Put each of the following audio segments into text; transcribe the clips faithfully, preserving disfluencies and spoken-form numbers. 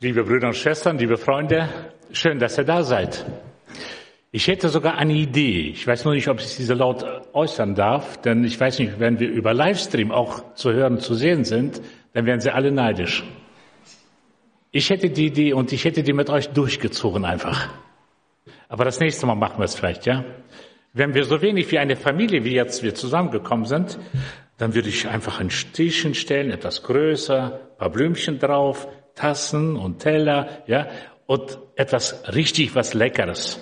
Liebe Brüder und Schwestern, liebe Freunde, schön, dass ihr da seid. Ich hätte sogar eine Idee. Ich weiß nur nicht, ob ich diese laut äußern darf, denn ich weiß nicht, wenn wir über Livestream auch zu hören, zu sehen sind, dann werden sie alle neidisch. Ich hätte die Idee und ich hätte die mit euch durchgezogen einfach. Aber das nächste Mal machen wir es vielleicht, ja? Wenn wir so wenig wie eine Familie, wie jetzt wir zusammengekommen sind, dann würde ich einfach ein Tischchen stellen, etwas größer, ein paar Blümchen drauf, Tassen und Teller, ja, und etwas richtig was Leckeres.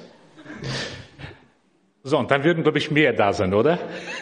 So, und dann würden, glaube ich, mehr da sein, oder?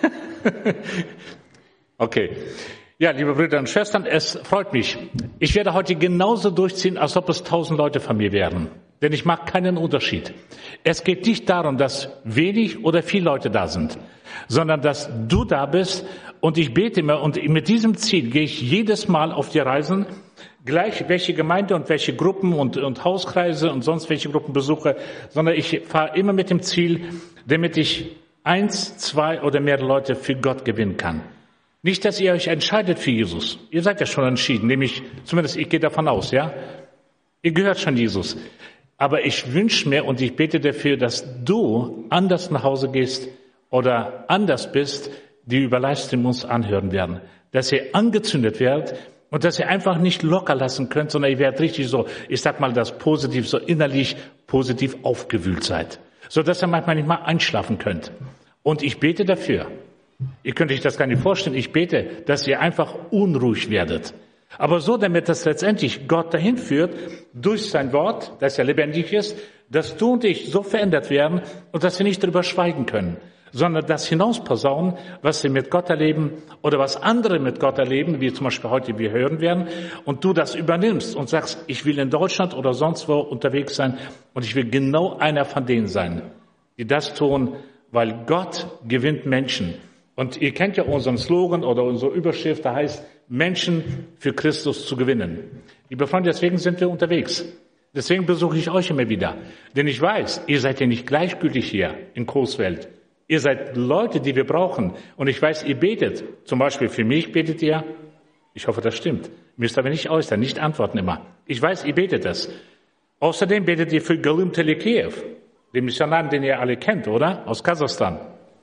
Okay. Ja, liebe Brüder und Schwestern, es freut mich. Ich werde heute genauso durchziehen, als ob es tausend Leute von mir wären. Denn ich mache keinen Unterschied. Es geht nicht darum, dass wenig oder viele Leute da sind, sondern dass du da bist und ich bete immer. Und mit diesem Ziel gehe ich jedes Mal auf die Reisen, gleich welche Gemeinde und welche Gruppen und, und Hauskreise und sonst welche Gruppen besuche, sondern ich fahre immer mit dem Ziel, damit ich eins, zwei oder mehr Leute für Gott gewinnen kann. Nicht, dass ihr euch entscheidet für Jesus. Ihr seid ja schon entschieden, nämlich, zumindest ich gehe davon aus, ja? Ihr gehört schon Jesus. Aber ich wünsche mir und ich bete dafür, dass du anders nach Hause gehst oder anders bist, die über Livestream uns anhören werden. Dass ihr angezündet werdet und dass ihr einfach nicht locker lassen könnt, sondern ihr werdet richtig so, ich sag mal das positiv, so innerlich positiv aufgewühlt seid. So dass ihr manchmal nicht mal einschlafen könnt. Und ich bete dafür. Ihr könnt euch das gar nicht vorstellen. Ich bete, dass ihr einfach unruhig werdet. Aber so, damit das letztendlich Gott dahin führt, durch sein Wort, das ja lebendig ist, dass du und ich so verändert werden und dass wir nicht darüber schweigen können, sondern das hinausposaunen, was wir mit Gott erleben oder was andere mit Gott erleben, wie zum Beispiel heute wir hören werden, und du das übernimmst und sagst, ich will in Deutschland oder sonst wo unterwegs sein und ich will genau einer von denen sein, die das tun, weil Gott gewinnt Menschen. Und ihr kennt ja unseren Slogan oder unsere Überschrift, da heißt, Menschen für Christus zu gewinnen. Liebe Freunde, deswegen sind wir unterwegs. Deswegen besuche ich euch immer wieder. Denn ich weiß, ihr seid ja nicht gleichgültig hier in Coesfeld. Ihr seid Leute, die wir brauchen. Und ich weiß, ihr betet. Zum Beispiel für mich betet ihr. Ich hoffe, das stimmt. Müsst aber nicht äußern, nicht antworten immer. Ich weiß, ihr betet das. Außerdem betet ihr für Galim Telekiev, den Missionaren, den ihr alle kennt, oder? Aus Kasachstan,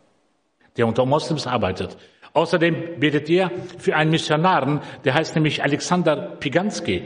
der unter Moslems arbeitet. Außerdem betet ihr für einen Missionaren, der heißt nämlich Alexander Pigansky.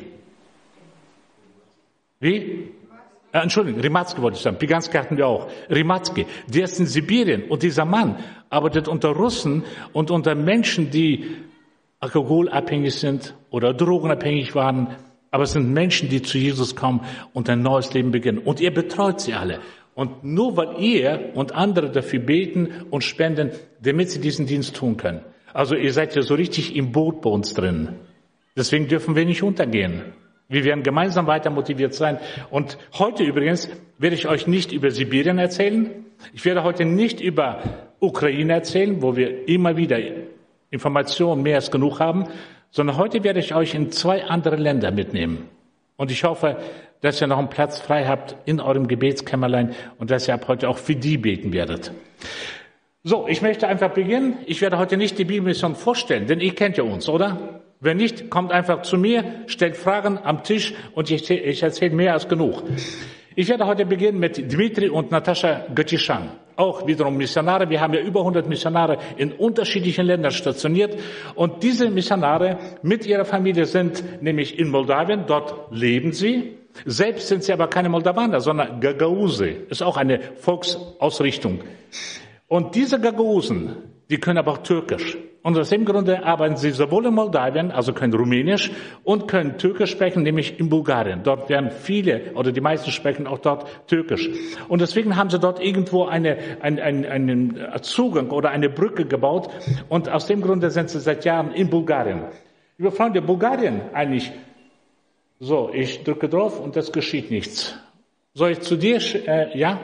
Wie? Äh, Entschuldigung, Rimatsky wollte ich sagen. Pigansky hatten wir auch. Rimatsky, der ist in Sibirien. Und dieser Mann arbeitet unter Russen und unter Menschen, die alkoholabhängig sind oder drogenabhängig waren. Aber es sind Menschen, die zu Jesus kommen und ein neues Leben beginnen. Und ihr betreut sie alle. Und nur weil ihr und andere dafür beten und spenden, damit sie diesen Dienst tun können. Also ihr seid ja so richtig im Boot bei uns drin. Deswegen dürfen wir nicht untergehen. Wir werden gemeinsam weiter motiviert sein. Und heute übrigens werde ich euch nicht über Sibirien erzählen. Ich werde heute nicht über Ukraine erzählen, wo wir immer wieder Informationen mehr als genug haben, sondern heute werde ich euch in zwei andere Länder mitnehmen. Und ich hoffe, dass ihr noch einen Platz frei habt in eurem Gebetskämmerlein und dass ihr ab heute auch für die beten werdet. So, ich möchte einfach beginnen. Ich werde heute nicht die Bibelmission vorstellen, denn ihr kennt ja uns, oder? Wenn nicht, kommt einfach zu mir, stellt Fragen am Tisch und ich, ich erzähle mehr als genug. Ich werde heute beginnen mit Dmitri und Natascha Göttischan. Auch wiederum Missionare. Wir haben ja über hundert Missionare in unterschiedlichen Ländern stationiert. Und diese Missionare mit ihrer Familie sind nämlich in Moldawien. Dort leben sie. Selbst sind sie aber keine Moldawaner, sondern Gagauze. Ist auch eine Volksausrichtung. Und diese Gagauzen, die können aber auch Türkisch. Und aus dem Grunde arbeiten sie sowohl in Moldawien, also können Rumänisch, und können Türkisch sprechen, nämlich in Bulgarien. Dort werden viele, oder die meisten sprechen auch dort Türkisch. Und deswegen haben sie dort irgendwo eine, ein, ein, einen Zugang oder eine Brücke gebaut. Und aus dem Grunde sind sie seit Jahren in Bulgarien. Liebe Freunde, Bulgarien eigentlich. So, ich drücke drauf und es geschieht nichts. Soll ich zu dir, äh, ja?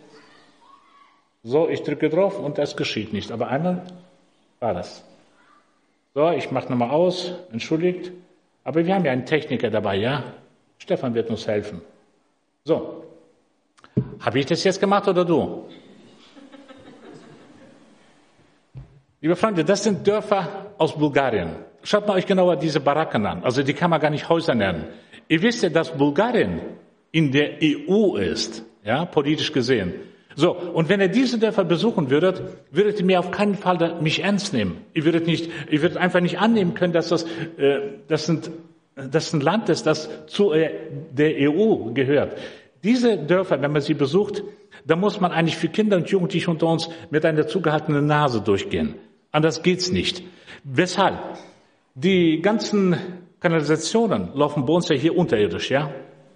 So, ich drücke drauf und es geschieht nichts. Aber einmal war das. So, ich mache nochmal aus, entschuldigt. Aber wir haben ja einen Techniker dabei, ja? Stefan wird uns helfen. So. Habe ich das jetzt gemacht oder du? Liebe Freunde, das sind Dörfer aus Bulgarien. Schaut mal euch genauer diese Baracken an. Also die kann man gar nicht Häuser nennen. Ihr wisst ja, dass Bulgarien in der E U ist, ja, politisch gesehen. So, und wenn ihr diese Dörfer besuchen würdet, würdet ihr mir auf keinen Fall mich ernst nehmen. Ihr würdet nicht, ihr würdet einfach nicht annehmen können, dass das, äh, das sind, das ein Land ist, das zu äh, der E U gehört. Diese Dörfer, wenn man sie besucht, da muss man eigentlich für Kinder und Jugendliche unter uns mit einer zugehaltenen Nase durchgehen. Anders geht's nicht. Weshalb? Die ganzen Kanalisationen laufen bei uns ja hier unterirdisch, ja?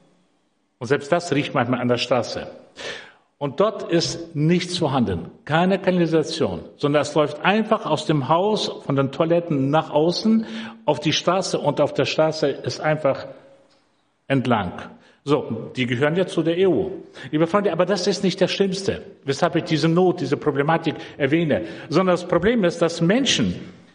Und selbst das riecht manchmal an der Straße. Und dort ist nichts vorhanden, keine Kanalisation, sondern es läuft einfach aus dem Haus, von den Toiletten nach außen, auf die Straße und auf der Straße ist einfach entlang. So, die gehören ja zu der E U. Liebe Freunde, aber das ist nicht das Schlimmste, weshalb ich diese Not, diese Problematik erwähne, sondern das Problem ist, dass Menschen,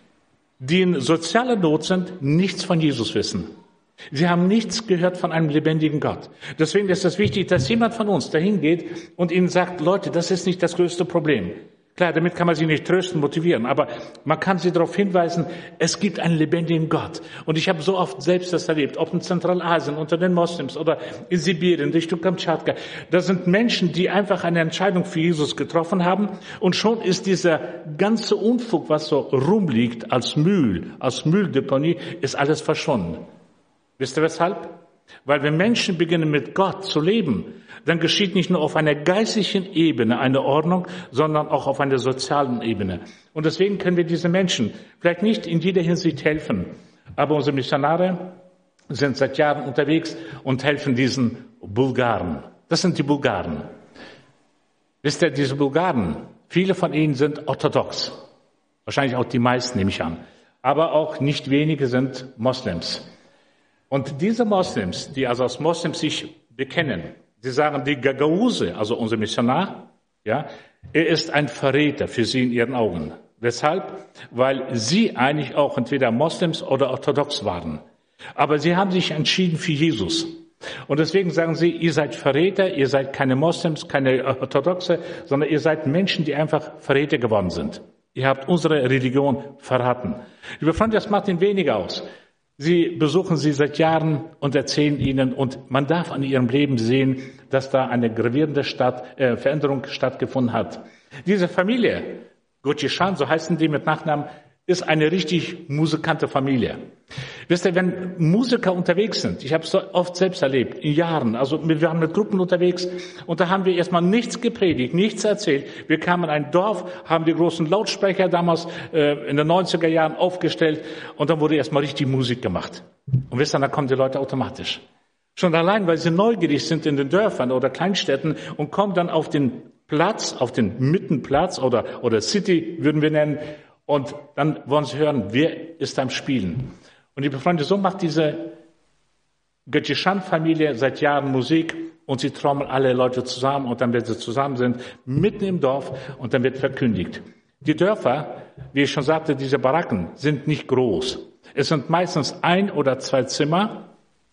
die in sozialer Not sind, nichts von Jesus wissen. Sie haben nichts gehört von einem lebendigen Gott. Deswegen ist es wichtig, dass jemand von uns dahin geht und ihnen sagt, Leute, das ist nicht das größte Problem. Klar, damit kann man sie nicht trösten, motivieren, aber man kann sie darauf hinweisen, es gibt einen lebendigen Gott. Und ich habe so oft selbst das erlebt, ob in Zentralasien, unter den Moslems oder in Sibirien, Richtung Kamtschatka. Da sind Menschen, die einfach eine Entscheidung für Jesus getroffen haben und schon ist dieser ganze Unfug, was so rumliegt als Müll, als Mülldeponie, ist alles verschwunden. Wisst ihr weshalb? Weil wenn Menschen beginnen mit Gott zu leben, dann geschieht nicht nur auf einer geistlichen Ebene eine Ordnung, sondern auch auf einer sozialen Ebene. Und deswegen können wir diesen Menschen vielleicht nicht in jeder Hinsicht helfen, aber unsere Missionare sind seit Jahren unterwegs und helfen diesen Bulgaren. Das sind die Bulgaren. Wisst ihr, diese Bulgaren, viele von ihnen sind orthodox. Wahrscheinlich auch die meisten, nehme ich an. Aber auch nicht wenige sind Moslems. Und diese Moslems, die also als Moslems sich bekennen, sie sagen, die Gagause, also unser Missionar, ja, er ist ein Verräter für sie in ihren Augen. Weshalb? Weil sie eigentlich auch entweder Moslems oder orthodox waren. Aber sie haben sich entschieden für Jesus. Und deswegen sagen sie, ihr seid Verräter, ihr seid keine Moslems, keine Orthodoxe, sondern ihr seid Menschen, die einfach Verräter geworden sind. Ihr habt unsere Religion verraten. Liebe Freunde, das macht ihnen weniger aus. Sie besuchen sie seit Jahren und erzählen ihnen, und man darf an ihrem Leben sehen, dass da eine gravierende Stadt, äh, Veränderung stattgefunden hat. Diese Familie, Gochishan, so heißen die mit Nachnamen, ist eine richtig musikante Familie. Wisst ihr, wenn Musiker unterwegs sind, ich habe es oft selbst erlebt, in Jahren, also wir waren mit Gruppen unterwegs und da haben wir erstmal nichts gepredigt, nichts erzählt. Wir kamen in ein Dorf, haben die großen Lautsprecher damals äh, in den neunziger Jahren aufgestellt und dann wurde erstmal richtig Musik gemacht. Und wisst ihr, da kommen die Leute automatisch. Schon allein, weil sie neugierig sind in den Dörfern oder Kleinstädten und kommen dann auf den Platz, auf den Mittenplatz oder, oder City, würden wir nennen, und dann wollen sie hören, wer ist am Spielen. Und liebe Freunde, so macht diese Gochishan-Familie seit Jahren Musik und sie trommeln alle Leute zusammen und dann, wenn sie zusammen sind, mitten im Dorf und dann wird verkündigt. Die Dörfer, wie ich schon sagte, diese Baracken sind nicht groß. Es sind meistens ein oder zwei Zimmer,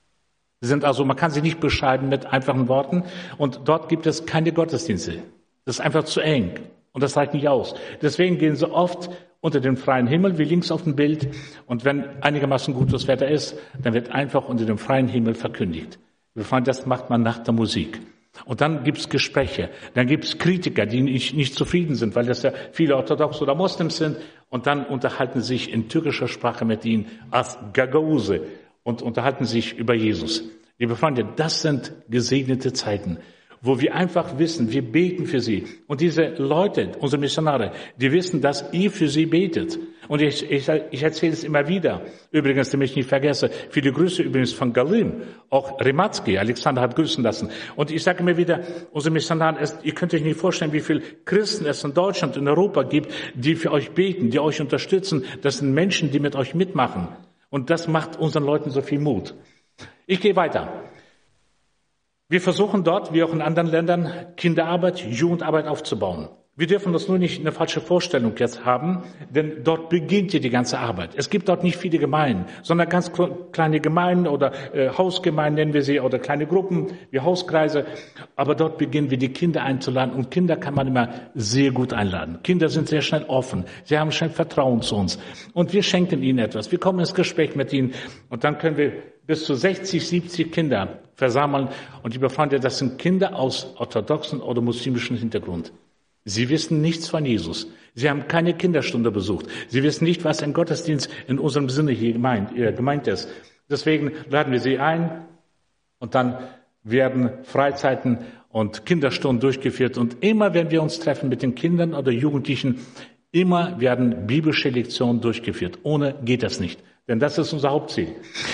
sind also, man kann sie nicht beschreiben mit einfachen Worten und dort gibt es keine Gottesdienste. Das ist einfach zu eng und das reicht nicht aus. Deswegen gehen sie oft unter dem freien Himmel, wie links auf dem Bild. Und wenn einigermaßen gutes Wetter ist, dann wird einfach unter dem freien Himmel verkündigt. Wir fragen, das macht man nach der Musik. Und dann gibt's Gespräche. Dann gibt's Kritiker, die nicht, nicht zufrieden sind, weil das ja viele Orthodox oder Moslems sind. Und dann unterhalten sie sich in türkischer Sprache mit ihnen als Gagause und unterhalten sich über Jesus. Liebe Freunde, das sind gesegnete Zeiten, wo wir einfach wissen, wir beten für sie. Und diese Leute, unsere Missionare, die wissen, dass ihr für sie betet. Und ich, ich, ich erzähle es immer wieder. Übrigens, damit ich nicht vergesse, viele Grüße übrigens von Galim, auch Rematzki, Alexander hat grüßen lassen. Und ich sage immer wieder, unsere Missionare, ihr könnt euch nicht vorstellen, wie viele Christen es in Deutschland, in Europa gibt, die für euch beten, die euch unterstützen. Das sind Menschen, die mit euch mitmachen. Und das macht unseren Leuten so viel Mut. Ich gehe weiter. Wir versuchen dort, wie auch in anderen Ländern, Kinderarbeit, Jugendarbeit aufzubauen. Wir dürfen uns nur nicht eine falsche Vorstellung jetzt haben, denn dort beginnt ja die ganze Arbeit. Es gibt dort nicht viele Gemeinden, sondern ganz kleine Gemeinden oder äh, Hausgemeinden nennen wir sie oder kleine Gruppen wie Hauskreise. Aber dort beginnen wir, die Kinder einzuladen und Kinder kann man immer sehr gut einladen. Kinder sind sehr schnell offen, sie haben schnell Vertrauen zu uns und wir schenken ihnen etwas. Wir kommen ins Gespräch mit ihnen und dann können wir bis zu sechzig, siebzig Kinder versammeln und liebe Freunde, das sind Kinder aus orthodoxen oder muslimischen Hintergrund. Sie wissen nichts von Jesus. Sie haben keine Kinderstunde besucht. Sie wissen nicht, was ein Gottesdienst in unserem Sinne hier gemeint, äh, gemeint ist. Deswegen laden wir sie ein und dann werden Freizeiten und Kinderstunden durchgeführt. Und immer, wenn wir uns treffen mit den Kindern oder Jugendlichen, immer werden biblische Lektionen durchgeführt. Ohne geht das nicht. Denn das ist unser Hauptziel.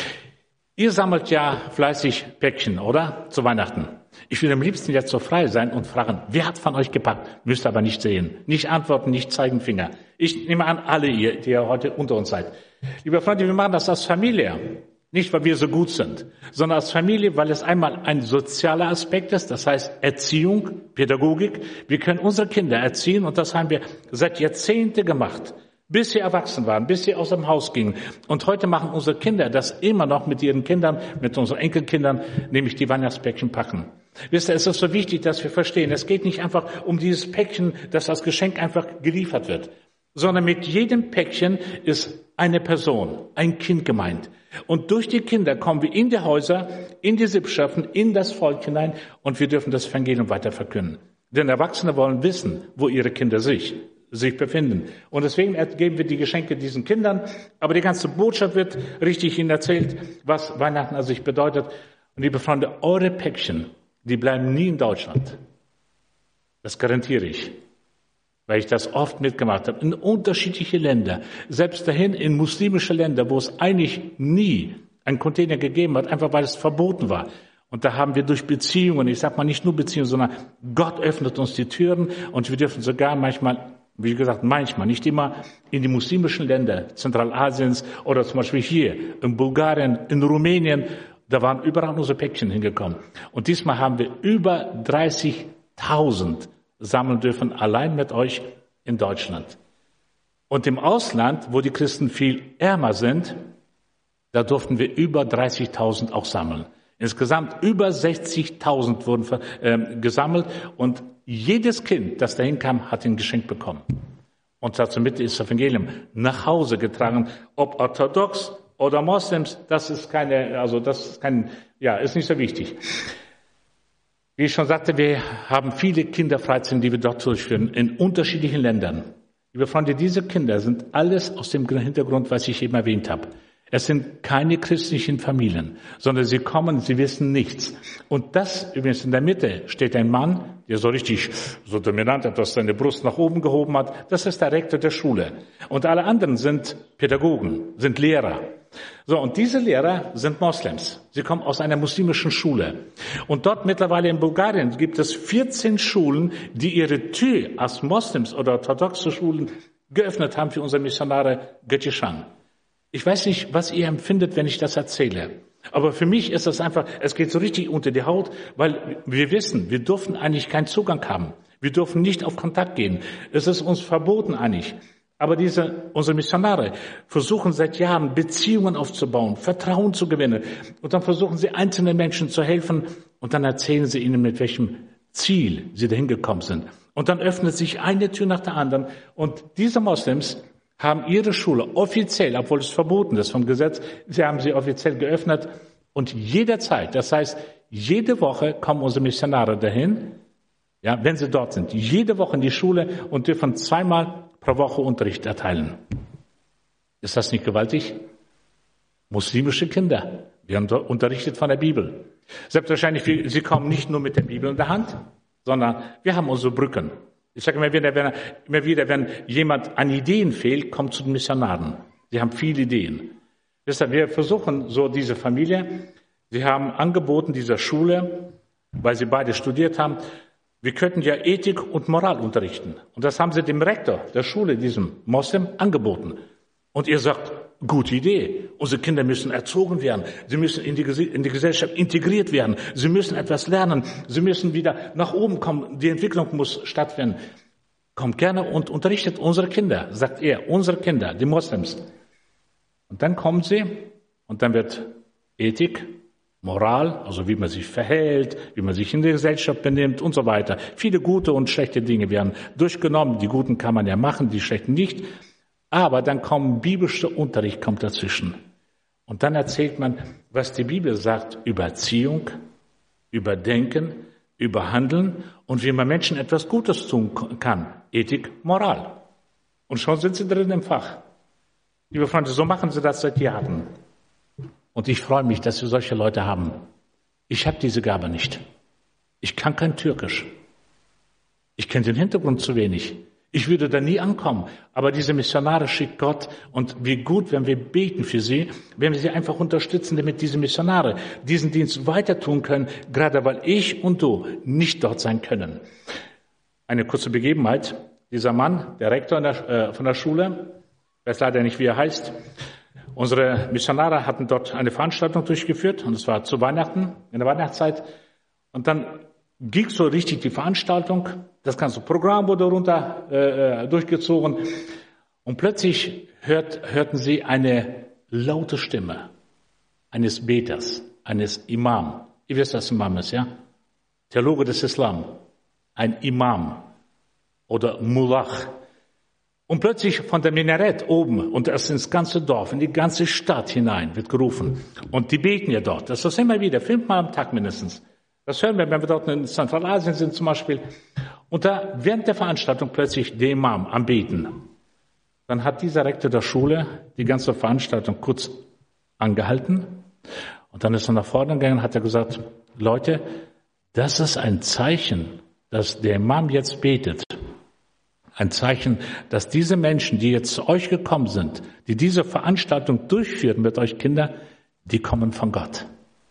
Ihr sammelt ja fleißig Päckchen, oder? Zu Weihnachten. Ich will am liebsten jetzt so frei sein und fragen, wer hat von euch gepackt? Müsst aber nicht sehen. Nicht antworten, nicht zeigen Finger. Ich nehme an, alle ihr, die ihr heute unter uns seid. Lieber Freunde, wir machen das als Familie. Nicht, weil wir so gut sind, sondern als Familie, weil es einmal ein sozialer Aspekt ist, das heißt Erziehung, Pädagogik. Wir können unsere Kinder erziehen und das haben wir seit Jahrzehnten gemacht. Bis sie erwachsen waren, bis sie aus dem Haus gingen. Und heute machen unsere Kinder das immer noch mit ihren Kindern, mit unseren Enkelkindern, nämlich die Weihnachtspäckchen packen. Wisst ihr, es ist so wichtig, dass wir verstehen, es geht nicht einfach um dieses Päckchen, das als Geschenk einfach geliefert wird, sondern mit jedem Päckchen ist eine Person, ein Kind gemeint. Und durch die Kinder kommen wir in die Häuser, in die Sippschaften, in das Volk hinein und wir dürfen das Evangelium weiter verkünden. Denn Erwachsene wollen wissen, wo ihre Kinder sich sich befinden. Und deswegen geben wir die Geschenke diesen Kindern, aber die ganze Botschaft wird richtig ihnen erzählt, was Weihnachten an sich bedeutet. Und liebe Freunde, eure Päckchen, die bleiben nie in Deutschland. Das garantiere ich, weil ich das oft mitgemacht habe, in unterschiedliche Länder, selbst dahin in muslimische Länder, wo es eigentlich nie einen Container gegeben hat, einfach weil es verboten war. Und da haben wir durch Beziehungen, ich sage mal nicht nur Beziehungen, sondern Gott öffnet uns die Türen und wir dürfen sogar manchmal, wie gesagt, manchmal, nicht immer, in die muslimischen Länder Zentralasiens oder zum Beispiel hier in Bulgarien, in Rumänien, da waren überall unsere Päckchen hingekommen. Und diesmal haben wir über dreißigtausend sammeln dürfen, allein mit euch in Deutschland. Und im Ausland, wo die Christen viel ärmer sind, da durften wir über dreißigtausend auch sammeln. Insgesamt über sechzigtausend wurden äh, gesammelt und jedes Kind, das dahin kam, hat ein Geschenk bekommen. Und dazu mit ist das Evangelium nach Hause getragen, ob orthodox oder Moslems, das ist keine, also das ist kein, ja, ist nicht so wichtig. Wie ich schon sagte, wir haben viele Kinderfreizeiten, die wir dort durchführen, in unterschiedlichen Ländern. Liebe Freunde, diese Kinder sind alles aus dem Hintergrund, was ich eben erwähnt habe. Es sind keine christlichen Familien, sondern sie kommen, sie wissen nichts. Und das, übrigens in der Mitte, steht ein Mann, der so richtig, so dominant etwas seine Brust nach oben gehoben hat. Das ist der Rektor der Schule. Und alle anderen sind Pädagogen, sind Lehrer. So, und diese Lehrer sind Moslems. Sie kommen aus einer muslimischen Schule. Und dort mittlerweile in Bulgarien gibt es vierzehn Schulen, die ihre Tür als Moslems oder orthodoxe Schulen geöffnet haben für unsere Missionare Göttischen. Ich weiß nicht, was ihr empfindet, wenn ich das erzähle. Aber für mich ist das einfach, es geht so richtig unter die Haut, weil wir wissen, wir dürfen eigentlich keinen Zugang haben. Wir dürfen nicht auf Kontakt gehen. Es ist uns verboten eigentlich. Aber diese, unsere Missionare versuchen seit Jahren Beziehungen aufzubauen, Vertrauen zu gewinnen. Und dann versuchen sie einzelnen Menschen zu helfen und dann erzählen sie ihnen, mit welchem Ziel sie dahin gekommen sind. Und dann öffnet sich eine Tür nach der anderen. Und diese Moslems haben ihre Schule offiziell, obwohl es verboten ist vom Gesetz, sie haben sie offiziell geöffnet und jederzeit, das heißt, jede Woche kommen unsere Missionare dahin, ja, wenn sie dort sind, jede Woche in die Schule und dürfen zweimal pro Woche Unterricht erteilen. Ist das nicht gewaltig? Muslimische Kinder, wir haben unterrichtet von der Bibel. Selbstverständlich, sie kommen nicht nur mit der Bibel in der Hand, sondern wir haben unsere Brücken. Ich sage immer wieder, wenn, immer wieder, wenn jemand an Ideen fehlt, kommt zu den Missionaren. Sie haben viele Ideen. Deshalb, wir versuchen so diese Familie, sie haben angeboten dieser Schule, weil sie beide studiert haben, wir könnten ja Ethik und Moral unterrichten. Und das haben sie dem Rektor der Schule, diesem Moslem, angeboten. Und ihr sagt, gute Idee. Unsere Kinder müssen erzogen werden. Sie müssen in die, in die Gesellschaft integriert werden. Sie müssen etwas lernen. Sie müssen wieder nach oben kommen. Die Entwicklung muss stattfinden. Kommt gerne und unterrichtet unsere Kinder, sagt er, unsere Kinder, die Moslems. Und dann kommen sie und dann wird Ethik, Moral, also wie man sich verhält, wie man sich in der Gesellschaft benimmt und so weiter. Viele gute und schlechte Dinge werden durchgenommen. Die guten kann man ja machen, die schlechten nicht. Aber dann kommt biblischer Unterricht kommt dazwischen. Und dann erzählt man, was die Bibel sagt über Erziehung, über Denken, über Handeln und wie man Menschen etwas Gutes tun kann. Ethik, Moral. Und schon sind sie drin im Fach. Liebe Freunde, so machen sie das seit Jahren. Und ich freue mich, dass wir solche Leute haben. Ich habe diese Gabe nicht. Ich kann kein Türkisch. Ich kenne den Hintergrund zu wenig. Ich würde da nie ankommen. Aber diese Missionare schickt Gott. Und wie gut, wenn wir beten für sie, wenn wir sie einfach unterstützen, damit diese Missionare diesen Dienst weiter tun können, gerade weil ich und du nicht dort sein können. Eine kurze Begebenheit. Dieser Mann, der Rektor in der, äh, von der Schule, ich weiß leider nicht, wie er heißt. Unsere Missionare hatten dort eine Veranstaltung durchgeführt und es war zu Weihnachten, in der Weihnachtszeit. Und dann ging so richtig die Veranstaltung, das ganze Programm wurde runter äh, durchgezogen und plötzlich hört, hörten sie eine laute Stimme eines Beters, eines Imam. Ihr wisst, was Imam ist, ja? Theologe des Islam, ein Imam oder Mullah. Und plötzlich von der Minarett oben und erst ins ganze Dorf, in die ganze Stadt hinein wird gerufen. Und die beten ja dort. Das ist immer wieder, fünfmal am Tag mindestens. Das hören wir, wenn wir dort in Zentralasien sind zum Beispiel. Und da während der Veranstaltung plötzlich der Imam am Beten. Dann hat dieser Rektor der Schule die ganze Veranstaltung kurz angehalten. Und dann ist er nach vorne gegangen und hat er gesagt, Leute, das ist ein Zeichen, dass der Imam jetzt betet. Ein Zeichen, dass diese Menschen, die jetzt zu euch gekommen sind, die diese Veranstaltung durchführen mit euch Kinder, die kommen von Gott.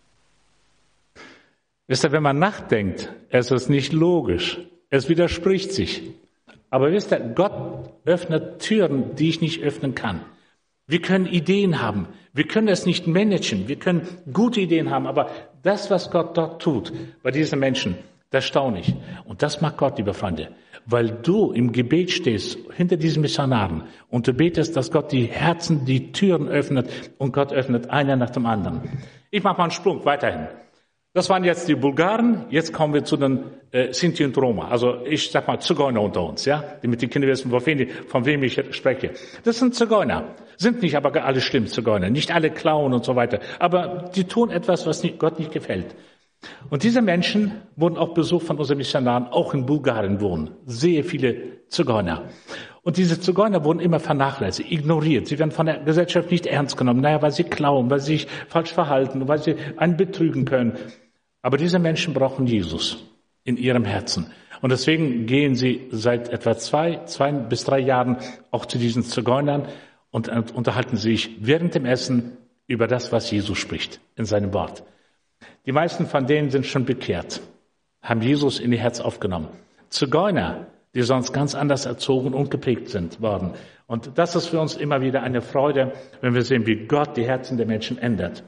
Wisst ihr, wenn man nachdenkt, es ist nicht logisch, es widerspricht sich. Aber wisst ihr, Gott öffnet Türen, die ich nicht öffnen kann. Wir können Ideen haben, wir können es nicht managen, wir können gute Ideen haben, aber das, was Gott dort tut, bei diesen Menschen, das staune ich. Und das macht Gott, liebe Freunde. Weil du im Gebet stehst, hinter diesen Missionaren, und du betest, dass Gott die Herzen, die Türen öffnet, und Gott öffnet einer nach dem anderen. Ich mache mal einen Sprung weiterhin. Das waren jetzt die Bulgaren, jetzt kommen wir zu den äh, Sinti und Roma. Also ich sag mal Zigeuner unter uns, ja, damit die Kinder wissen, von wem, von wem ich spreche. Das sind Zigeuner, sind nicht aber alle schlimm Zigeuner, nicht alle klauen und so weiter, aber die tun etwas, was nicht, Gott nicht gefällt. Und diese Menschen wurden auch besucht von unseren Missionaren, auch in Bulgarien wohnen. Sehr viele Zigeuner. Und diese Zigeuner wurden immer vernachlässigt, ignoriert. Sie werden von der Gesellschaft nicht ernst genommen. Naja, weil sie klauen, weil sie sich falsch verhalten, weil sie einen betrügen können. Aber diese Menschen brauchen Jesus in ihrem Herzen. Und deswegen gehen sie seit etwa zwei, zwei bis drei Jahren auch zu diesen Zigeunern und unterhalten sich während dem Essen über das, was Jesus spricht in seinem Wort. Die meisten von denen sind schon bekehrt, haben Jesus in ihr Herz aufgenommen. Zigeuner, die sonst ganz anders erzogen und geprägt sind worden. Und das ist für uns immer wieder eine Freude, wenn wir sehen, wie Gott die Herzen der Menschen ändert.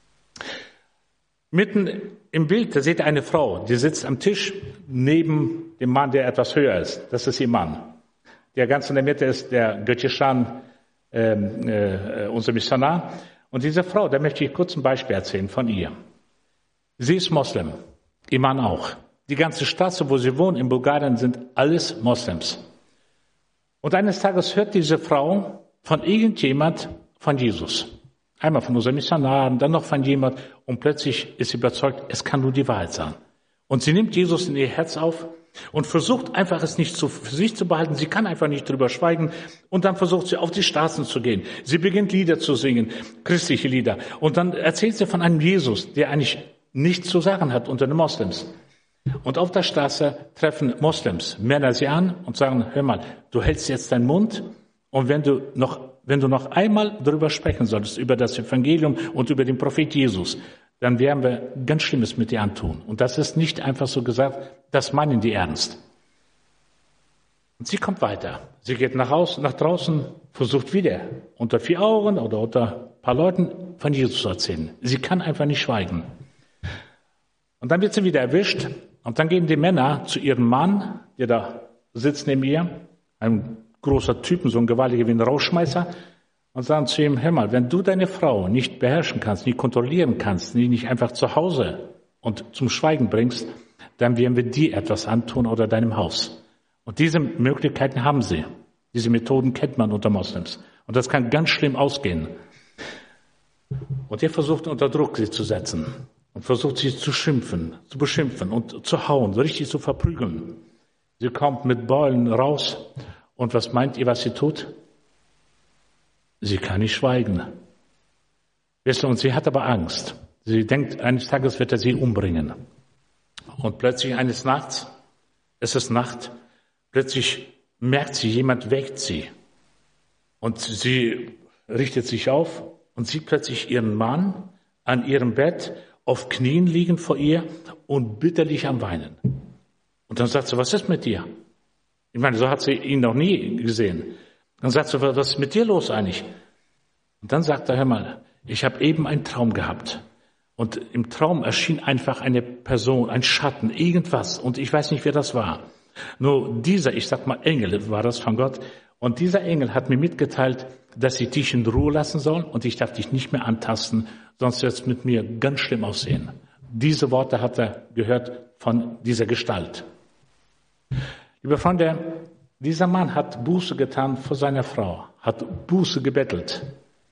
Mitten im Bild, da seht ihr eine Frau, die sitzt am Tisch neben dem Mann, der etwas höher ist. Das ist ihr Mann. Der ganz in der Mitte ist der Götschan, äh, äh, unser Missionar. Und diese Frau, da möchte ich kurz ein Beispiel erzählen von ihr. Sie ist Moslem, ihr Mann auch. Die ganze Straße, wo sie wohnen, in Bulgarien, sind alles Moslems. Und eines Tages hört diese Frau von irgendjemand von Jesus. Einmal von unseren Missionaren, dann noch von jemand. Und plötzlich ist sie überzeugt, es kann nur die Wahrheit sein. Und sie nimmt Jesus in ihr Herz auf und versucht einfach es nicht zu, für sich zu behalten. Sie kann einfach nicht drüber schweigen. Und dann versucht sie auf die Straßen zu gehen. Sie beginnt Lieder zu singen, christliche Lieder. Und dann erzählt sie von einem Jesus, der eigentlich nichts zu sagen hat unter den Moslems. Und auf der Straße treffen Moslems Männer sie an und sagen, hör mal, du hältst jetzt deinen Mund und wenn du noch, wenn du noch einmal darüber sprechen solltest, über das Evangelium und über den Prophet Jesus, dann werden wir ganz Schlimmes mit dir antun. Und das ist nicht einfach so gesagt, das meinen die ernst. Und sie kommt weiter. Sie geht nach Hause, nach draußen, versucht wieder unter vier Augen oder unter ein paar Leuten von Jesus zu erzählen. Sie kann einfach nicht schweigen. Und dann wird sie wieder erwischt und dann gehen die Männer zu ihrem Mann, der da sitzt neben ihr, ein großer Typen, so ein gewaltiger wie ein Rauschmeißer, und sagen zu ihm, hör mal, wenn du deine Frau nicht beherrschen kannst, nicht kontrollieren kannst, die nicht einfach zu Hause und zum Schweigen bringst, dann werden wir dir etwas antun oder deinem Haus. Und diese Möglichkeiten haben sie. Diese Methoden kennt man unter Moslems. Und das kann ganz schlimm ausgehen. Und er versucht unter Druck sie zu setzen und versucht sie zu schimpfen, zu beschimpfen und zu hauen, so richtig zu verprügeln. Sie kommt mit Beulen raus und was meint ihr, was sie tut? Sie kann nicht schweigen. Wisst ihr, und sie hat aber Angst. Sie denkt, eines Tages wird er sie umbringen. Und plötzlich eines Nachts, es ist Nacht, plötzlich merkt sie, jemand weckt sie. Und sie richtet sich auf und sieht plötzlich ihren Mann an ihrem Bett auf Knien liegen vor ihr und bitterlich am Weinen. Und dann sagt sie, was ist mit dir? Ich meine, so hat sie ihn noch nie gesehen. Dann sagt sie, was ist mit dir los eigentlich? Und dann sagt er, hör mal, ich habe eben einen Traum gehabt. Und im Traum erschien einfach eine Person, ein Schatten, irgendwas. Und ich weiß nicht, wer das war. Nur dieser, ich sag mal Engel, war das von Gott. Und dieser Engel hat mir mitgeteilt, dass ich dich in Ruhe lassen soll und ich darf dich nicht mehr antasten, sonst wird es mit mir ganz schlimm aussehen. Diese Worte hat er gehört von dieser Gestalt. Liebe Freunde, dieser Mann hat Buße getan vor seiner Frau, hat Buße gebettelt.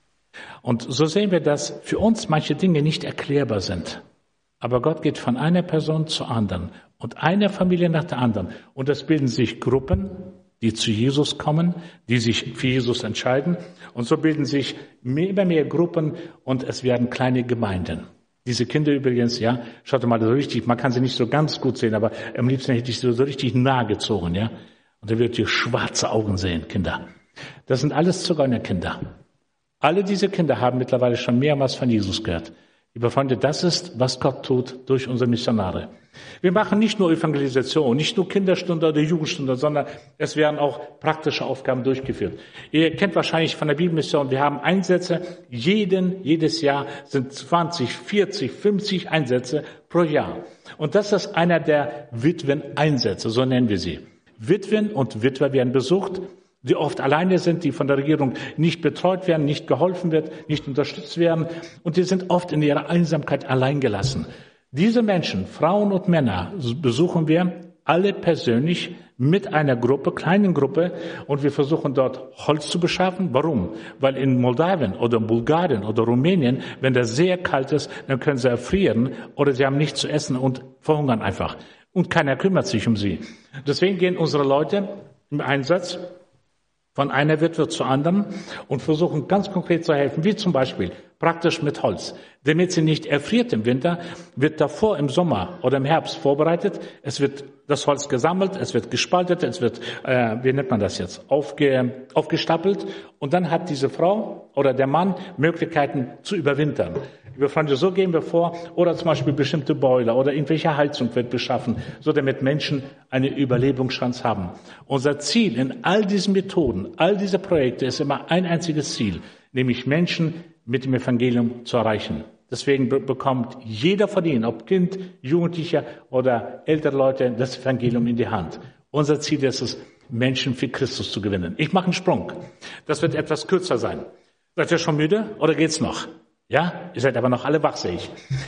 Und so sehen wir, dass für uns manche Dinge nicht erklärbar sind. Aber Gott geht von einer Person zur anderen und einer Familie nach der anderen. Und es bilden sich Gruppen, die zu Jesus kommen, die sich für Jesus entscheiden. Und so bilden sich mehr, immer mehr Gruppen und es werden kleine Gemeinden. Diese Kinder übrigens, ja, schaut mal so richtig, man kann sie nicht so ganz gut sehen, aber am liebsten hätte ich sie so richtig nahe gezogen, ja. Und da wird ihr schwarze Augen sehen, Kinder. Das sind alles Zigeunerkinder. Alle diese Kinder haben mittlerweile schon mehrmals von Jesus gehört. Liebe Freunde, das ist, was Gott tut durch unsere Missionare. Wir machen nicht nur Evangelisation, nicht nur Kinderstunde oder Jugendstunde, sondern es werden auch praktische Aufgaben durchgeführt. Ihr kennt wahrscheinlich von der Bibelmission, wir haben Einsätze, jeden, jedes Jahr sind zwanzig, vierzig, fünfzig Einsätze pro Jahr. Und das ist einer der Witwen-Einsätze, so nennen wir sie. Witwen und Witwer werden besucht, die oft alleine sind, die von der Regierung nicht betreut werden, nicht geholfen wird, nicht unterstützt werden. Und die sind oft in ihrer Einsamkeit allein gelassen. Diese Menschen, Frauen und Männer, besuchen wir alle persönlich mit einer Gruppe, kleinen Gruppe. Und wir versuchen dort Holz zu beschaffen. Warum? Weil in Moldawien oder Bulgarien oder Rumänien, wenn das sehr kalt ist, dann können sie erfrieren oder sie haben nichts zu essen und verhungern einfach. Und keiner kümmert sich um sie. Deswegen gehen unsere Leute im Einsatz von einer Witwe zur anderen und versuchen ganz konkret zu helfen, wie zum Beispiel praktisch mit Holz. Damit sie nicht erfriert im Winter, wird davor im Sommer oder im Herbst vorbereitet. Es wird das Holz gesammelt, es wird gespaltet, es wird, äh, wie nennt man das jetzt, Aufge, aufgestapelt. Und dann hat diese Frau oder der Mann Möglichkeiten zu überwintern. Liebe Freunde, so gehen wir vor. Oder zum Beispiel bestimmte Boiler oder irgendwelche Heizung wird beschaffen, so damit Menschen eine Überlebenschance haben. Unser Ziel in all diesen Methoden, all diese Projekte ist immer ein einziges Ziel, nämlich Menschen mit dem Evangelium zu erreichen. Deswegen be- bekommt jeder von ihnen, ob Kind, Jugendlicher oder ältere Leute, das Evangelium in die Hand. Unser Ziel ist es, Menschen für Christus zu gewinnen. Ich mache einen Sprung. Das wird etwas kürzer sein. Seid ihr schon müde oder geht's noch? Ja, ihr seid aber noch alle wach, sehe ich.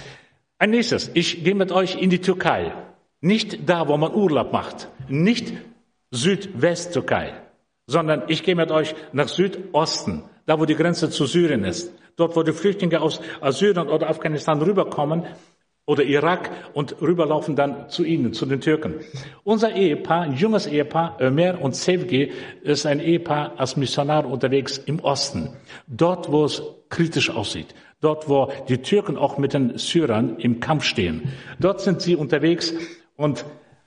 Ein nächstes, ich gehe mit euch in die Türkei. Nicht da, wo man Urlaub macht. Nicht Südwest-Türkei, sondern ich gehe mit euch nach Südosten, da wo die Grenze zu Syrien ist. Dort, wo die Flüchtlinge aus Syrien oder Afghanistan rüberkommen oder Irak und rüberlaufen dann zu ihnen, zu den Türken. Unser Ehepaar, ein junges Ehepaar, Ömer und Sevgi, ist ein Ehepaar als Missionar unterwegs im Osten. Dort, wo es kritisch aussieht. Dort, wo die Türken auch mit den Syrern im Kampf stehen. Dort sind sie unterwegs und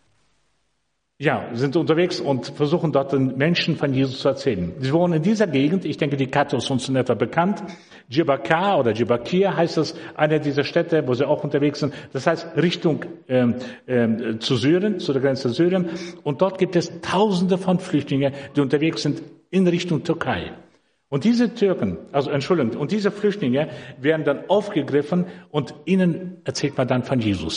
ja, sind unterwegs und versuchen dort den Menschen von Jesus zu erzählen. Sie wohnen in dieser Gegend, ich denke, die Karte ist uns in etwa bekannt. Diyarbakir oder Diyarbakir heißt es, eine dieser Städte, wo sie auch unterwegs sind. Das heißt Richtung ähm, ähm, zu Syrien, zu der Grenze Syrien. Und dort gibt es Tausende von Flüchtlingen, die unterwegs sind in Richtung Türkei. Und diese Türken, also Entschuldigung, und diese Flüchtlinge werden dann aufgegriffen und ihnen erzählt man dann von Jesus.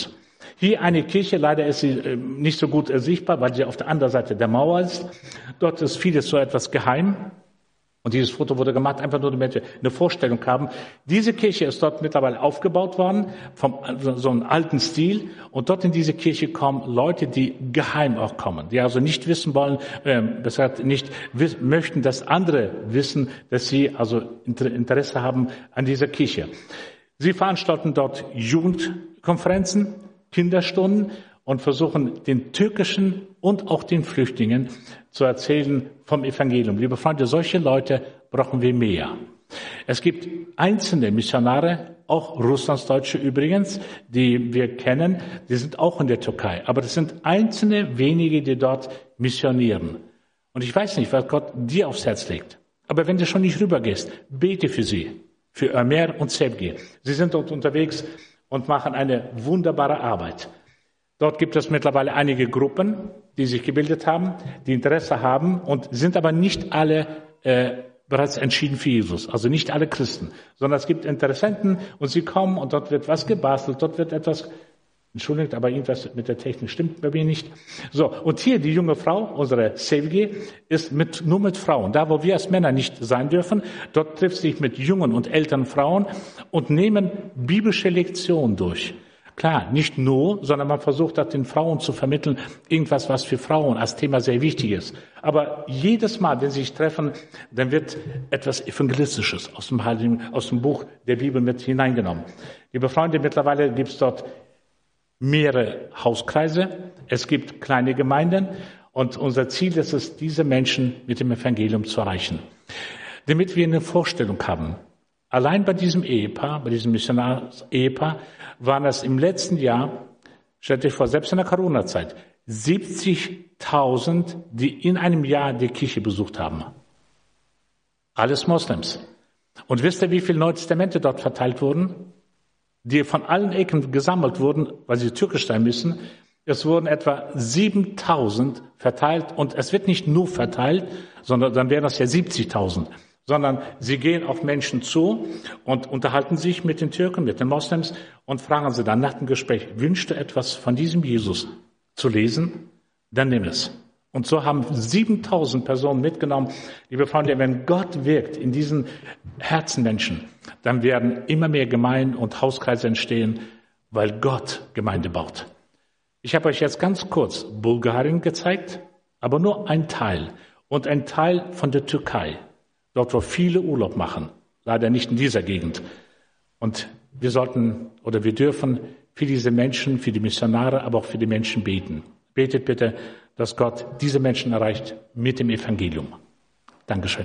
Hier eine Kirche, leider ist sie äh, nicht so gut äh, sichtbar, weil sie auf der anderen Seite der Mauer ist. Dort ist vieles so etwas geheim. Und dieses Foto wurde gemacht, einfach nur, damit wir eine Vorstellung haben. Diese Kirche ist dort mittlerweile aufgebaut worden, vom so einem alten Stil. Und dort in diese Kirche kommen Leute, die geheim auch kommen, die also nicht wissen wollen, äh, besser nicht wiss, möchten, dass andere wissen, dass sie also Interesse haben an dieser Kirche. Sie veranstalten dort Jugendkonferenzen, Kinderstunden und versuchen den türkischen und auch den Flüchtlingen zu erzählen vom Evangelium. Liebe Freunde, solche Leute brauchen wir mehr. Es gibt einzelne Missionare, auch Russlandsdeutsche übrigens, die wir kennen, die sind auch in der Türkei. Aber das sind einzelne wenige, die dort missionieren. Und ich weiß nicht, was Gott dir aufs Herz legt. Aber wenn du schon nicht rübergehst, bete für sie, für Ömer und Sevgi. Sie sind dort unterwegs und machen eine wunderbare Arbeit. Dort gibt es mittlerweile einige Gruppen, die sich gebildet haben, die Interesse haben und sind aber nicht alle äh, bereits entschieden für Jesus, also nicht alle Christen, sondern es gibt Interessenten und sie kommen und dort wird was gebastelt, dort wird etwas, entschuldigt, aber irgendwas mit der Technik stimmt bei mir nicht. So, und hier die junge Frau, unsere Sevgi, ist mit, nur mit Frauen. Da, wo wir als Männer nicht sein dürfen, dort trifft sie sich mit jungen und älteren Frauen und nehmen biblische Lektionen durch. Klar, nicht nur, sondern man versucht, das den Frauen zu vermitteln, irgendwas, was für Frauen als Thema sehr wichtig ist. Aber jedes Mal, wenn sie sich treffen, dann wird etwas Evangelistisches aus dem Heiligen, aus dem Buch der Bibel mit hineingenommen. Liebe Freunde, mittlerweile gibt es dort mehrere Hauskreise, es gibt kleine Gemeinden und unser Ziel ist es, diese Menschen mit dem Evangelium zu erreichen. Damit wir eine Vorstellung haben, allein bei diesem Ehepaar, bei diesem Missionars-Ehepaar, waren es im letzten Jahr, stellt euch vor, selbst in der Corona-Zeit, siebzigtausend, die in einem Jahr die Kirche besucht haben. Alles Moslems. Und wisst ihr, wie viele Neue Testamente dort verteilt wurden? Die von allen Ecken gesammelt wurden, weil sie türkisch sein müssen. Es wurden etwa siebentausend verteilt und es wird nicht nur verteilt, sondern dann wären das ja siebzigtausend. Sondern sie gehen auf Menschen zu und unterhalten sich mit den Türken, mit den Moslems und fragen sie dann nach dem Gespräch, wünschst du etwas von diesem Jesus zu lesen? Dann nimm es. Und so haben siebentausend Personen mitgenommen. Liebe Freunde, wenn Gott wirkt in diesen Herzenmenschen, dann werden immer mehr Gemeinden und Hauskreise entstehen, weil Gott Gemeinde baut. Ich habe euch jetzt ganz kurz Bulgarien gezeigt, aber nur ein Teil und ein Teil von der Türkei. Dort, wo viele Urlaub machen, leider nicht in dieser Gegend. Und wir sollten oder wir dürfen für diese Menschen, für die Missionare, aber auch für die Menschen beten. Betet bitte, dass Gott diese Menschen erreicht mit dem Evangelium. Dankeschön.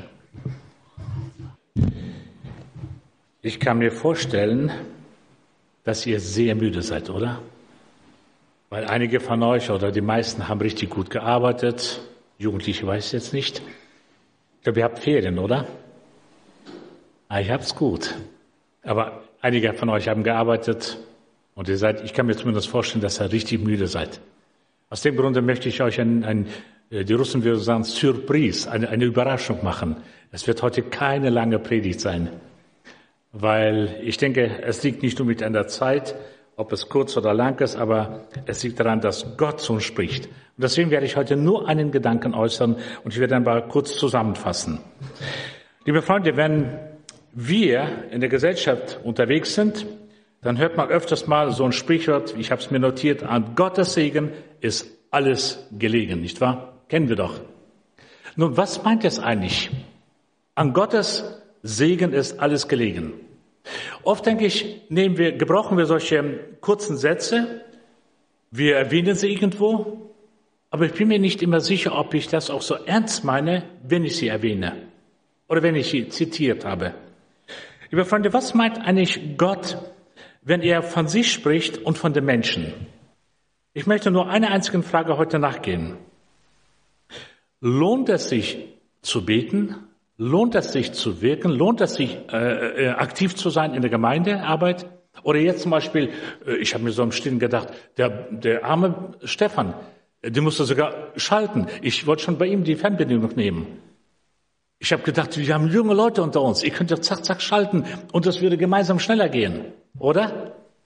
Ich kann mir vorstellen, dass ihr sehr müde seid, oder? Weil einige von euch oder die meisten haben richtig gut gearbeitet. Jugendliche weiß ich jetzt nicht. Ich glaube, ihr habt Ferien, oder? Ah, ihr habt's gut. Aber einige von euch haben gearbeitet und ihr seid, ich kann mir zumindest vorstellen, dass ihr richtig müde seid. Aus dem Grunde möchte ich euch ein, ein die Russen würden sagen, Surprise, eine, eine Überraschung machen. Es wird heute keine lange Predigt sein, weil ich denke, es liegt nicht nur mit an der Zeit, ob es kurz oder lang ist, aber es liegt daran, dass Gott zu uns spricht. Und deswegen werde ich heute nur einen Gedanken äußern und ich werde dann mal kurz zusammenfassen. Liebe Freunde, wenn wir in der Gesellschaft unterwegs sind, dann hört man öfters mal so ein Sprichwort, ich habe es mir notiert, an Gottes Segen ist alles gelegen, nicht wahr? Kennen wir doch. Nun, was meint es eigentlich? An Gottes Segen ist alles gelegen. Oft denke ich, nehmen wir, gebrauchen wir solche kurzen Sätze, wir erwähnen sie irgendwo, aber ich bin mir nicht immer sicher, ob ich das auch so ernst meine, wenn ich sie erwähne oder wenn ich sie zitiert habe. Liebe Freunde, was meint eigentlich Gott, wenn er von sich spricht und von den Menschen? Ich möchte nur einer einzigen Frage heute nachgehen. Lohnt es sich zu beten? Lohnt es sich zu wirken? Lohnt es sich äh, äh, aktiv zu sein in der Gemeindearbeit? Oder jetzt zum Beispiel, äh, ich habe mir so im Stillen gedacht, der, der arme Stefan, der musste sogar schalten. Ich wollte schon bei ihm die Fernbedienung nehmen. Ich habe gedacht, wir haben junge Leute unter uns. Ihr könnt ja zack, zack schalten und das würde gemeinsam schneller gehen, oder?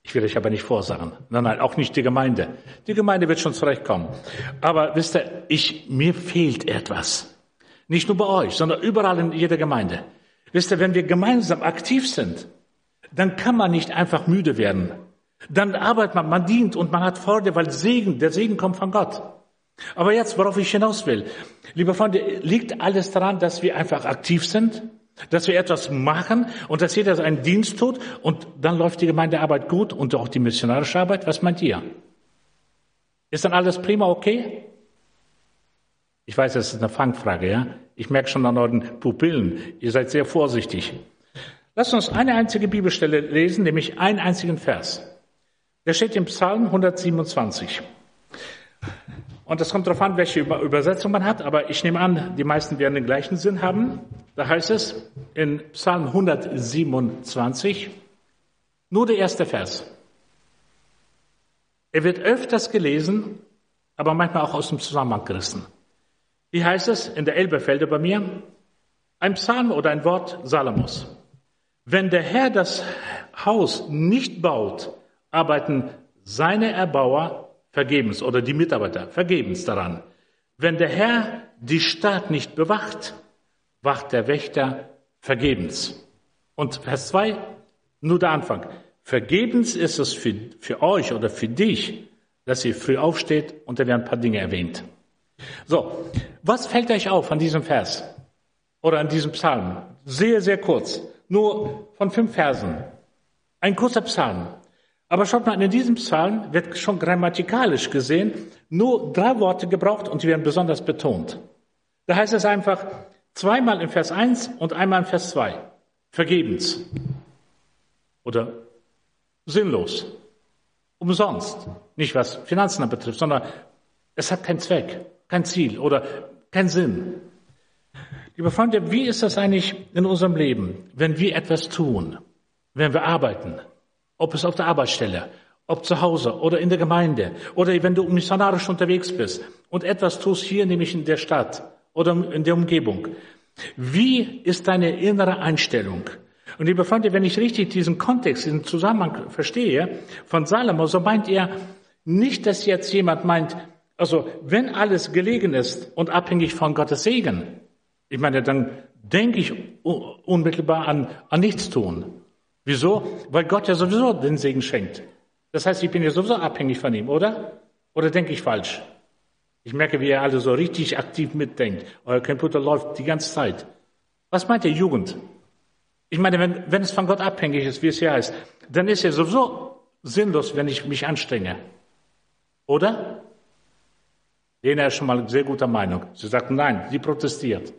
Ich will euch aber nicht vorsagen. Nein, nein, auch nicht die Gemeinde. Die Gemeinde wird schon zurechtkommen. Aber wisst ihr, ich, mir fehlt etwas. Nicht nur bei euch, sondern überall in jeder Gemeinde. Wisst ihr, wenn wir gemeinsam aktiv sind, dann kann man nicht einfach müde werden. Dann arbeitet man, man dient und man hat Freude, weil Segen, der Segen kommt von Gott. Aber jetzt, worauf ich hinaus will, liebe Freunde, liegt alles daran, dass wir einfach aktiv sind, dass wir etwas machen und dass jeder seinen Dienst tut und dann läuft die Gemeindearbeit gut und auch die missionarische Arbeit. Was meint ihr? Ist dann alles prima okay? Ich weiß, das ist eine Fangfrage, ja? Ich merke schon an euren Pupillen, ihr seid sehr vorsichtig. Lasst uns eine einzige Bibelstelle lesen, nämlich einen einzigen Vers. Der steht im Psalm hundertsiebenundzwanzig. Und das kommt darauf an, welche Übersetzung man hat, aber ich nehme an, die meisten werden den gleichen Sinn haben. Da heißt es in Psalm hundertsiebenundzwanzig, nur der erste Vers. Er wird öfters gelesen, aber manchmal auch aus dem Zusammenhang gerissen. Wie heißt es in der Elberfelder bei mir? Ein Psalm oder ein Wort Salomos. Wenn der Herr das Haus nicht baut, arbeiten seine Erbauer vergebens oder die Mitarbeiter vergebens daran. Wenn der Herr die Stadt nicht bewacht, wacht der Wächter vergebens. Und Vers zwei, nur der Anfang. Vergebens ist es für, für euch oder für dich, dass ihr früh aufsteht und da werden ein paar Dinge erwähnt. So, was fällt euch auf an diesem Vers oder an diesem Psalm? Sehr, sehr kurz, nur von fünf Versen. Ein kurzer Psalm. Aber schaut mal, in diesem Psalm wird schon grammatikalisch gesehen nur drei Worte gebraucht und die werden besonders betont. Da heißt es einfach zweimal in Vers eins und einmal in Vers zwei. Vergebens. Oder sinnlos. Umsonst. Nicht was Finanzen betrifft, sondern es hat keinen Zweck, kein Ziel oder keinen Sinn. Liebe Freunde, wie ist das eigentlich in unserem Leben, wenn wir etwas tun, wenn wir arbeiten? Ob es auf der Arbeitsstelle, ob zu Hause oder in der Gemeinde oder wenn du missionarisch unterwegs bist und etwas tust hier, nämlich in der Stadt oder in der Umgebung. Wie ist deine innere Einstellung? Und liebe Freunde, wenn ich richtig diesen Kontext, diesen Zusammenhang verstehe von Salomo, so meint er nicht, dass jetzt jemand meint, also wenn alles gelegen ist und abhängig von Gottes Segen, ich meine, dann denke ich unmittelbar an, an Nichtstun. Wieso? Weil Gott ja sowieso den Segen schenkt. Das heißt, ich bin ja sowieso abhängig von ihm, oder? Oder denke ich falsch? Ich merke, wie ihr alle so richtig aktiv mitdenkt. Euer Computer läuft die ganze Zeit. Was meint ihr, Jugend? Ich meine, wenn, wenn es von Gott abhängig ist, wie es hier heißt, dann ist ja sowieso sinnlos, wenn ich mich anstrenge. Oder? Lena ist schon mal sehr guter Meinung. Sie sagt nein, sie protestiert.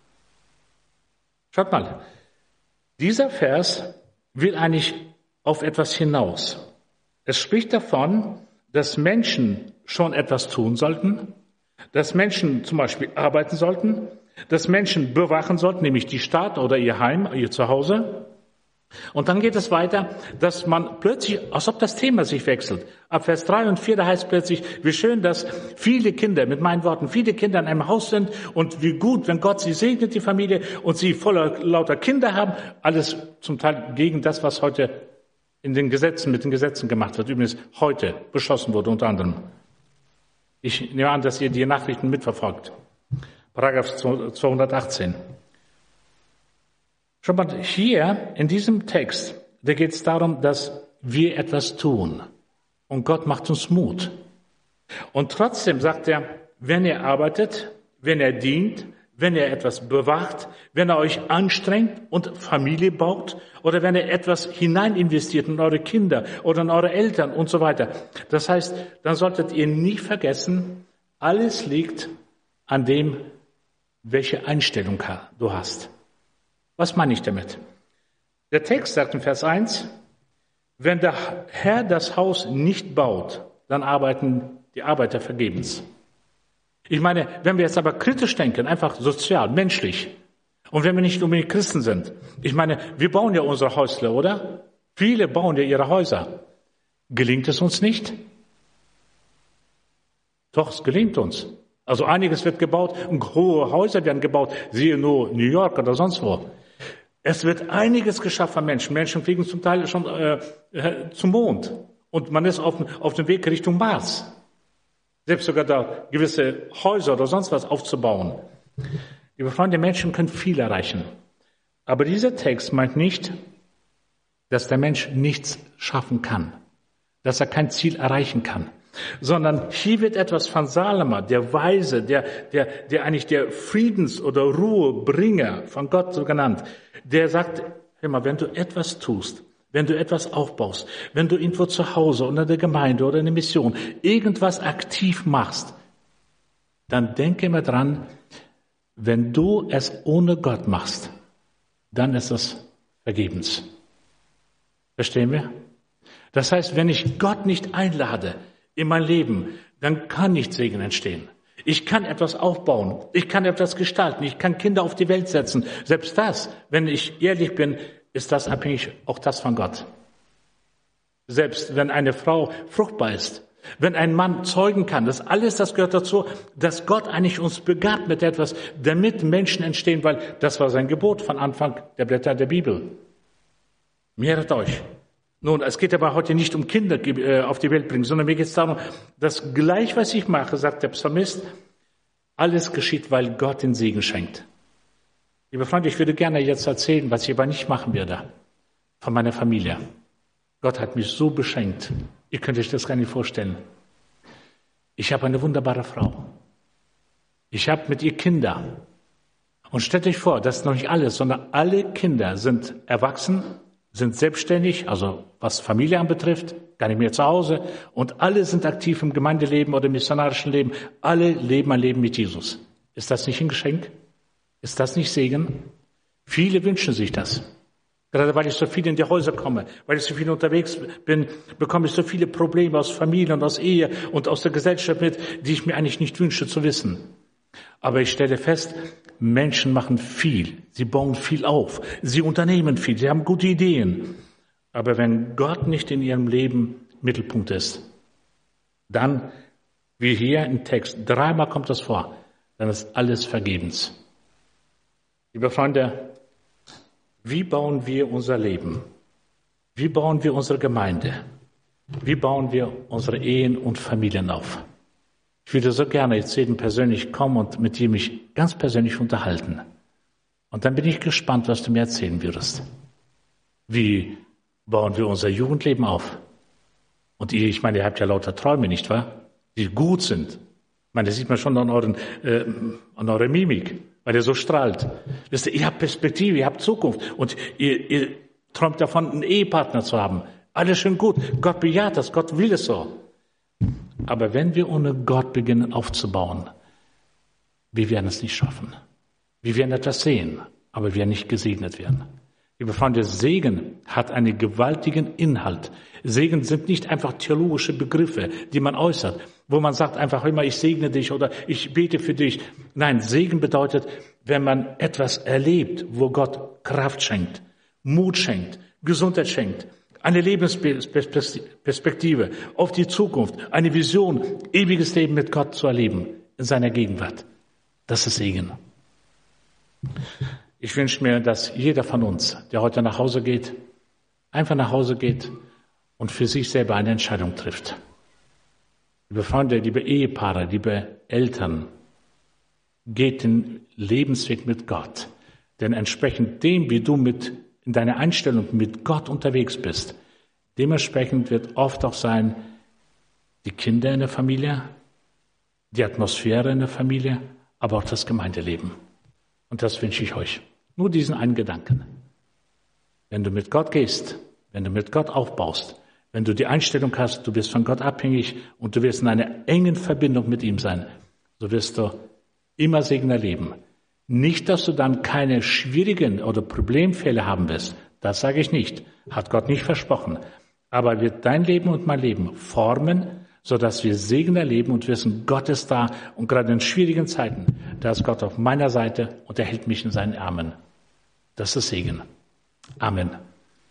Schaut mal, dieser Vers will eigentlich auf etwas hinaus. Es spricht davon, dass Menschen schon etwas tun sollten, dass Menschen zum Beispiel arbeiten sollten, dass Menschen bewachen sollten, nämlich die Stadt oder ihr Heim, ihr Zuhause. Und dann geht es weiter, dass man plötzlich, als ob das Thema sich wechselt. Ab Vers drei und vier, da heißt plötzlich, wie schön, dass viele Kinder, mit meinen Worten, viele Kinder in einem Haus sind und wie gut, wenn Gott sie segnet, die Familie, und sie voller lauter Kinder haben. Alles zum Teil gegen das, was heute in den Gesetzen, mit den Gesetzen gemacht wird. Übrigens heute beschlossen wurde, unter anderem. Ich nehme an, dass ihr die Nachrichten mitverfolgt. Paragraph zweihundertachtzehn. Schau mal, hier in diesem Text, da geht es darum, dass wir etwas tun. Und Gott macht uns Mut. Und trotzdem sagt er, wenn ihr arbeitet, wenn er dient, wenn ihr etwas bewacht, wenn er euch anstrengt und Familie baut oder wenn ihr etwas hinein investiert in eure Kinder oder in eure Eltern und so weiter. Das heißt, dann solltet ihr nie vergessen, alles liegt an dem, welche Einstellung du hast. Was meine ich damit? Der Text sagt in Vers eins, wenn der Herr das Haus nicht baut, dann arbeiten die Arbeiter vergebens. Ich meine, wenn wir jetzt aber kritisch denken, einfach sozial, menschlich, und wenn wir nicht unbedingt Christen sind, ich meine, wir bauen ja unsere Häusle, oder? Viele bauen ja ihre Häuser. Gelingt es uns nicht? Doch, es gelingt uns. Also einiges wird gebaut und hohe Häuser werden gebaut, siehe nur New York oder sonst wo. Es wird einiges geschaffen von Menschen. Menschen fliegen zum Teil schon äh, zum Mond. Und man ist auf, auf dem Weg Richtung Mars. Selbst sogar da gewisse Häuser oder sonst was aufzubauen. Liebe Freunde, Menschen können viel erreichen. Aber dieser Text meint nicht, dass der Mensch nichts schaffen kann. Dass er kein Ziel erreichen kann. Sondern hier wird etwas von Salomo, der Weise, der, der, der eigentlich der Friedens- oder Ruhebringer, von Gott so genannt, der sagt, hör mal, wenn du etwas tust, wenn du etwas aufbaust, wenn du irgendwo zu Hause oder in der Gemeinde oder in der Mission irgendwas aktiv machst, dann denke immer dran, wenn du es ohne Gott machst, dann ist es vergebens. Verstehen wir? Das heißt, wenn ich Gott nicht einlade in mein Leben, dann kann nicht Segen entstehen. Ich kann etwas aufbauen, ich kann etwas gestalten, ich kann Kinder auf die Welt setzen. Selbst das, wenn ich ehrlich bin, ist das abhängig, auch das von Gott. Selbst wenn eine Frau fruchtbar ist, wenn ein Mann zeugen kann, das alles, das gehört dazu, dass Gott eigentlich uns begabt mit etwas, damit Menschen entstehen, weil das war sein Gebot von Anfang der Blätter der Bibel. Mehret euch. Nun, es geht aber heute nicht um Kinder auf die Welt bringen, sondern mir geht es darum, dass gleich, was ich mache, sagt der Psalmist, alles geschieht, weil Gott den Segen schenkt. Liebe Freunde, ich würde gerne jetzt erzählen, was ich aber nicht machen werde, von meiner Familie. Gott hat mich so beschenkt. Ihr könnt euch das gar nicht vorstellen. Ich habe eine wunderbare Frau. Ich habe mit ihr Kinder. Und stellt euch vor, das ist noch nicht alles, sondern alle Kinder sind erwachsen, sind selbstständig, also was Familie anbetrifft, gar nicht mehr zu Hause. Und alle sind aktiv im Gemeindeleben oder im missionarischen Leben. Alle leben ein Leben mit Jesus. Ist das nicht ein Geschenk? Ist das nicht Segen? Viele wünschen sich das. Gerade weil ich so viel in die Häuser komme, weil ich so viel unterwegs bin, bekomme ich so viele Probleme aus Familie und aus Ehe und aus der Gesellschaft mit, die ich mir eigentlich nicht wünsche zu wissen. Aber ich stelle fest, Menschen machen viel, sie bauen viel auf, sie unternehmen viel, sie haben gute Ideen. Aber wenn Gott nicht in ihrem Leben Mittelpunkt ist, dann, wie hier im Text, dreimal kommt das vor, dann ist alles vergebens. Liebe Freunde, wie bauen wir unser Leben? Wie bauen wir unsere Gemeinde? Wie bauen wir unsere Ehen und Familien auf? Ich würde so gerne jetzt jeden persönlich kommen und mit dir mich ganz persönlich unterhalten. Und dann bin ich gespannt, was du mir erzählen würdest. Wie bauen wir unser Jugendleben auf? Und ihr, ich meine, ihr habt ja lauter Träume, nicht wahr? Die gut sind. Ich meine, das sieht man schon an, euren, äh, an eurer Mimik, weil ihr so strahlt. Wisst ihr, ihr habt Perspektive, ihr habt Zukunft und ihr, ihr träumt davon, einen Ehepartner zu haben. Alles schön gut. Gott bejaht das, Gott will es so. Aber wenn wir ohne Gott beginnen aufzubauen, wir werden es nicht schaffen. Wir werden etwas sehen, aber wir werden nicht gesegnet werden. Liebe Freunde, Segen hat einen gewaltigen Inhalt. Segen sind nicht einfach theologische Begriffe, die man äußert, wo man sagt einfach immer, ich segne dich oder ich bete für dich. Nein, Segen bedeutet, wenn man etwas erlebt, wo Gott Kraft schenkt, Mut schenkt, Gesundheit schenkt, eine Lebensperspektive auf die Zukunft, eine Vision, ewiges Leben mit Gott zu erleben, in seiner Gegenwart. Das ist Segen. Ich wünsche mir, dass jeder von uns, der heute nach Hause geht, einfach nach Hause geht und für sich selber eine Entscheidung trifft. Liebe Freunde, liebe Ehepaare, liebe Eltern, geht den Lebensweg mit Gott. Denn entsprechend dem, wie du mit in deiner Einstellung mit Gott unterwegs bist, dementsprechend wird oft auch sein, die Kinder in der Familie, die Atmosphäre in der Familie, aber auch das Gemeindeleben. Und das wünsche ich euch. Nur diesen einen Gedanken. Wenn du mit Gott gehst, wenn du mit Gott aufbaust, wenn du die Einstellung hast, du bist von Gott abhängig und du wirst in einer engen Verbindung mit ihm sein, so wirst du immer Segen erleben. Nicht, dass du dann keine schwierigen oder Problemfälle haben wirst. Das sage ich nicht. Hat Gott nicht versprochen. Aber wird dein Leben und mein Leben formen, sodass wir Segen erleben und wissen, Gott ist da. Und gerade in schwierigen Zeiten, da ist Gott auf meiner Seite und er hält mich in seinen Armen. Das ist Segen. Amen.